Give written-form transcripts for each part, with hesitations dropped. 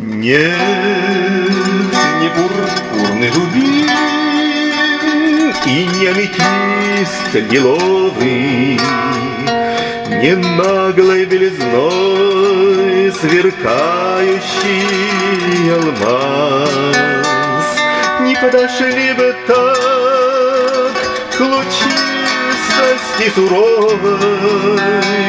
Нет, не пурпурный рубин и не аметист лиловый, не наглой белизной сверкающий алмаз, не подошли бы так к лучистости суровой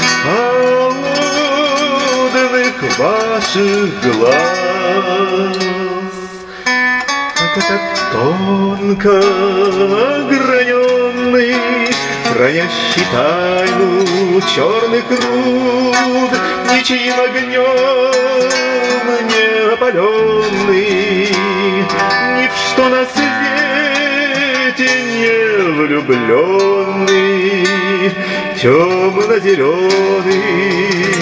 холодных ваших глаз. Как это тонко ограненный, хранящий тайну черных руд, ничьим огнем не опаленный, ни в что на свете не влюбленный, темно-зеленый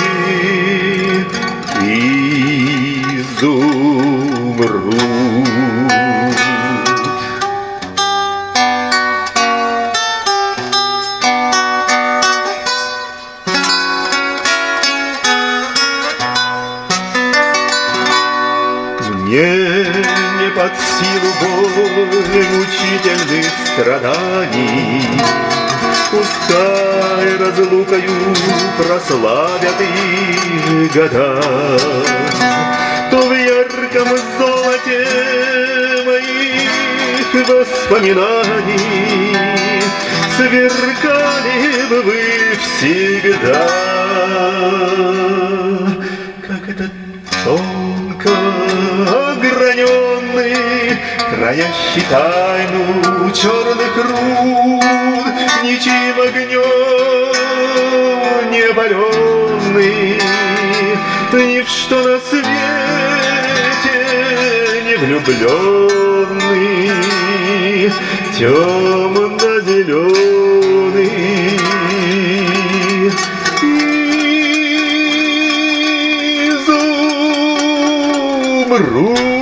изумруд. Мне не под силу боль мучительных страданий, пускай разлукою прославят их года, то в ярком золоте моих воспоминаний сверкали бы вы всегда. Как этот тонко ограненный, хранящий тайну черных руд, ничьим огнем не опаленный, ни в что на свете не влюбленный, темно-зеленый изумруд.